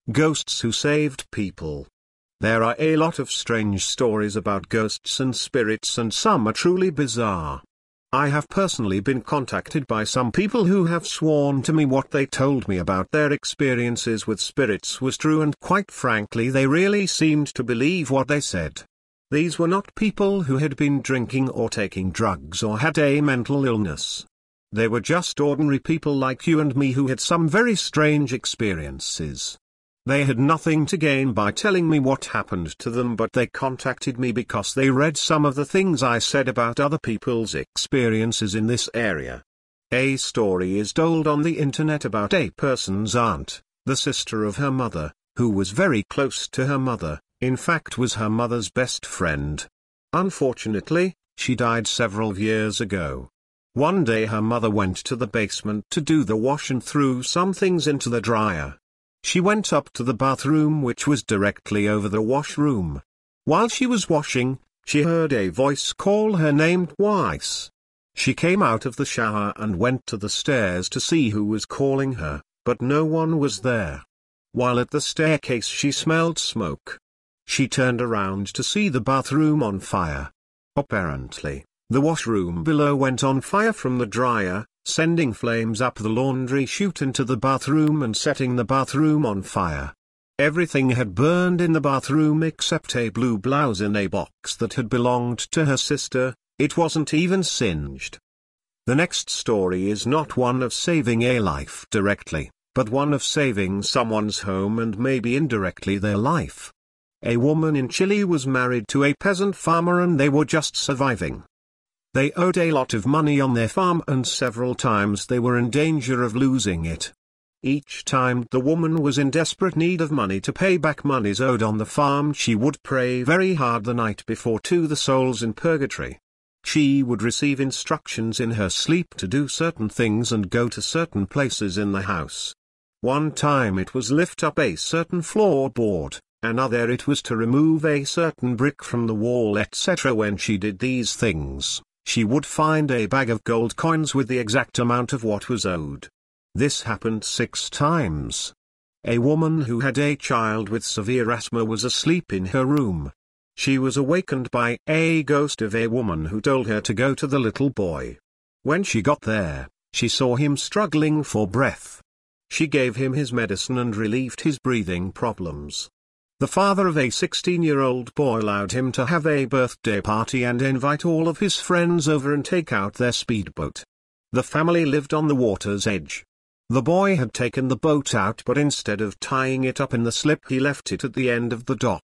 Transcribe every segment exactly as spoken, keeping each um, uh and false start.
Ghosts who saved people. There are a lot of strange stories about ghosts and spirits, and some are truly bizarre. I have personally been contacted by some people who have sworn to me what they told me about their experiences with spirits was true, and quite frankly they really seemed to believe what they said. These were not people who had been drinking or taking drugs or had a mental illness. They were just ordinary people like you and me who had some very strange experiences. They had nothing to gain by telling me what happened to them, but they contacted me because they read some of the things I said about other people's experiences in this area. A story is told on the internet about a person's aunt, the sister of her mother, who was very close to her mother, in fact was her mother's best friend. Unfortunately, she died several years ago. One day her mother went to the basement to do the wash and threw some things into the dryer. She went up to the bathroom, which was directly over the washroom. While she was washing, she heard a voice call her name twice. She came out of the shower and went to the stairs to see who was calling her, but no one was there. While at the staircase she smelled smoke. She turned around to see the bathroom on fire. Apparently, the washroom below went on fire from the dryer, sending flames up the laundry chute into the bathroom and setting the bathroom on fire. Everything had burned in the bathroom except a blue blouse in a box that had belonged to her sister. It wasn't even singed. The next story is not one of saving a life directly, but one of saving someone's home and maybe indirectly their life. A woman in Chile was married to a peasant farmer and they were just surviving. They owed a lot of money on their farm and several times they were in danger of losing it. Each time the woman was in desperate need of money to pay back monies owed on the farm, she would pray very hard the night before to the souls in purgatory. She would receive instructions in her sleep to do certain things and go to certain places in the house. One time it was lift up a certain floorboard, another it was to remove a certain brick from the wall, et cetera. When she did these things, she would find a bag of gold coins with the exact amount of what was owed. This happened six times. A woman who had a child with severe asthma was asleep in her room. She was awakened by a ghost of a woman who told her to go to the little boy. When she got there, she saw him struggling for breath. She gave him his medicine and relieved his breathing problems. The father of a sixteen-year-old boy allowed him to have a birthday party and invite all of his friends over and take out their speedboat. The family lived on the water's edge. The boy had taken the boat out, but instead of tying it up in the slip he left it at the end of the dock.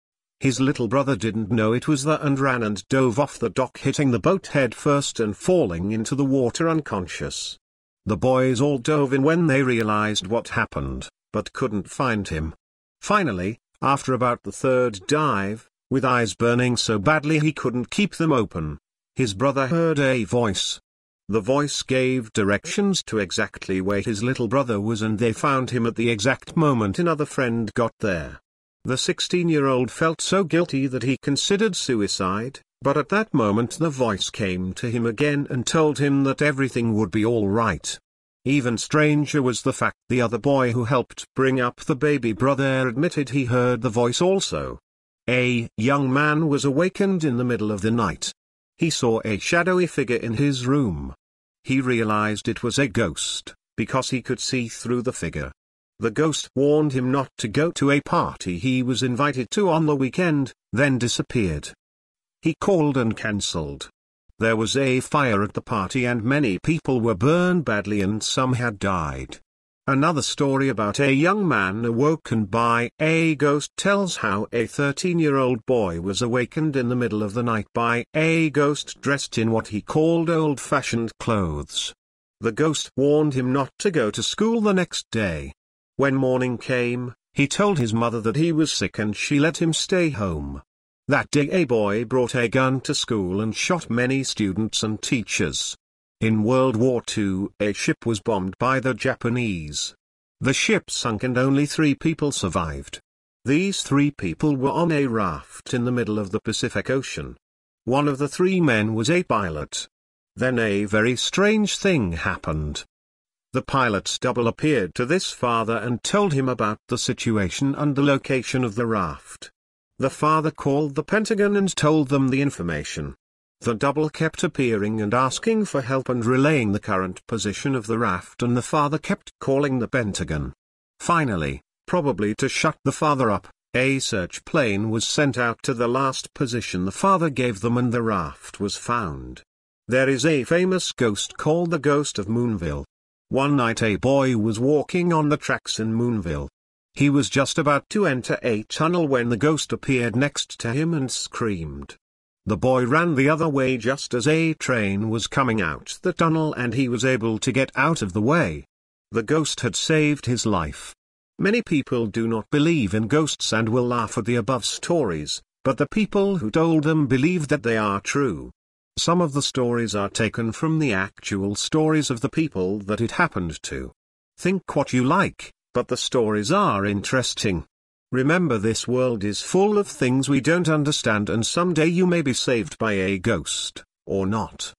His little brother didn't know it was there and ran and dove off the dock, hitting the boat head first and falling into the water unconscious. The boys all dove in when they realized what happened, but couldn't find him. Finally, after about the third dive, with eyes burning so badly he couldn't keep them open, his brother heard a voice. The voice gave directions to exactly where his little brother was, and they found him at the exact moment another friend got there. The sixteen-year-old felt so guilty that he considered suicide, but at that moment the voice came to him again and told him that everything would be all right. Even stranger was the fact the other boy who helped bring up the baby brother admitted he heard the voice also. A young man was awakened in the middle of the night. He saw a shadowy figure in his room. He realized it was a ghost, because he could see through the figure. The ghost warned him not to go to a party he was invited to on the weekend, then disappeared. He called and cancelled. There was a fire at the party and many people were burned badly and some had died. Another story about a young man awoken by a ghost tells how a thirteen-year-old boy was awakened in the middle of the night by a ghost dressed in what he called old-fashioned clothes. The ghost warned him not to go to school the next day. When morning came, he told his mother that he was sick and she let him stay home. That day a boy brought a gun to school and shot many students and teachers. In World War Two, a ship was bombed by the Japanese. The ship sunk and only three people survived. These three people were on a raft in the middle of the Pacific Ocean. One of the three men was a pilot. Then a very strange thing happened. The pilot's double appeared to this father and told him about the situation and the location of the raft. The father called the Pentagon and told them the information. The double kept appearing and asking for help and relaying the current position of the raft, and the father kept calling the Pentagon. Finally, probably to shut the father up, a search plane was sent out to the last position the father gave them, and the raft was found. There is a famous ghost called the Ghost of Moonville. One night a boy was walking on the tracks in Moonville. He was just about to enter a tunnel when the ghost appeared next to him and screamed. The boy ran the other way just as a train was coming out the tunnel, and he was able to get out of the way. The ghost had saved his life. Many people do not believe in ghosts and will laugh at the above stories, but the people who told them believe that they are true. Some of the stories are taken from the actual stories of the people that it happened to. Think what you like, but the stories are interesting. Remember, this world is full of things we don't understand, and someday you may be saved by a ghost, or not.